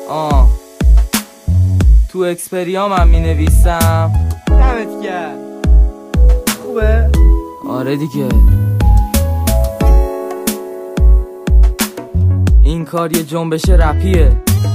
تو اکسپریام هم می نویسم. دمت گرم. خوبه؟ آره دیگه. این کار یه جنبش رپیه.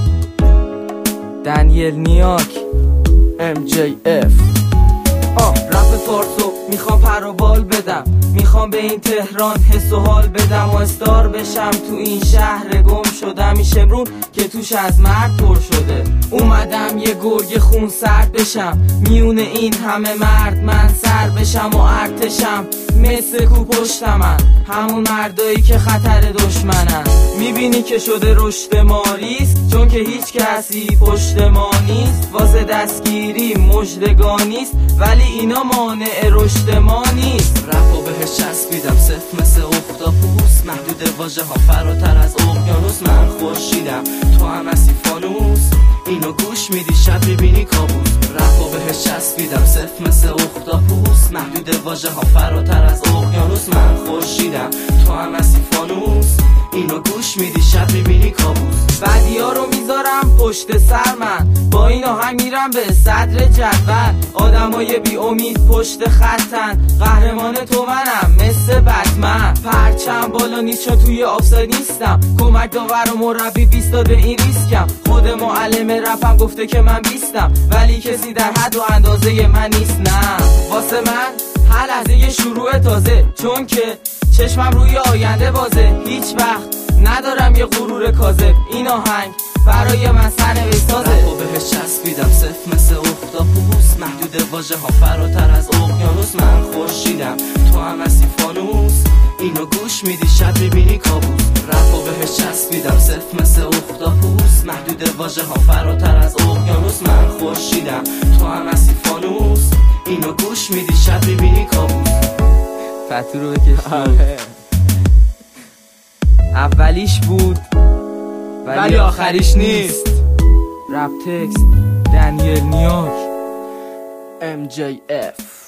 دنیل نیاک MJF. رپ فارسو میخوام پر و بال بدم، میخوام به این تهران حس و حال بدم و استار بشم تو این شهر گم شدم. این شمرون که توش از مرد پر شده، اومدم یه گرگ خون سرد بشم. میونه این همه مرد من سر بشم و ارتشم مثل کو پشت من، همون مردایی که خطر دشمنن. میبینی که شده رشد ماریست، چون که هیچ کسی پشت ما نیست. واسه دستگیری مژدگانیست، ولی اینا مانع رشد ما نیست. رپا بهش چسبیدم صف مثل اختاپوس، محدود واژه ها فراتر از اقیانوس. من خورشیدم تو هم هستی فانوس، اینو گوش میدی شب میبینی کابوس. رپا بهش چسبیدم صف مثل اختاپوس، محدود واژه ها فراتر از اقیانوس. من خورشیدم تو هم هستی فانوس، اینو گوش میدی شب میبینی کابوس. بدیا رو میذارم پشت سر من، با این آهنگ میرم به صدر جدول. آدمای بی امید پشت خطن، قهرمان تو منم مثل بتمن. پرچم بالا نیست چون توی آفساید نیستم، کمک داور و مربی 20 داده این ریسکم. خود معلم رپم گفته که من 20م، ولی کسی در حد و اندازه من نیست. نه واسه من هر لحظه یه شروع تازه، چون که چشمم روی آینده بازه. هیچ وقت ندارم یه غرور کاذب، این آهنگ برای من سرنوشت سازه. رپا بهش چسبیدم صف مثل اختاپوس، محدود واژه ها فراتر از اقیانوس. من خورشیدم تو هم هستی فانوس، اینو گوش میدی شب میبینی کابوس. رپا بهش چسبیدم صف مثل اختاپوس، محدود واژه ها فراتر از اقیانوس. من خورشیدم تو هم هستی فانوس، اینو گوش میدی شب میبینی کابوس. فتو رو بکش. اولیش بود ولی آخریش نیست. رپ تکست دنیل نیاک MJF.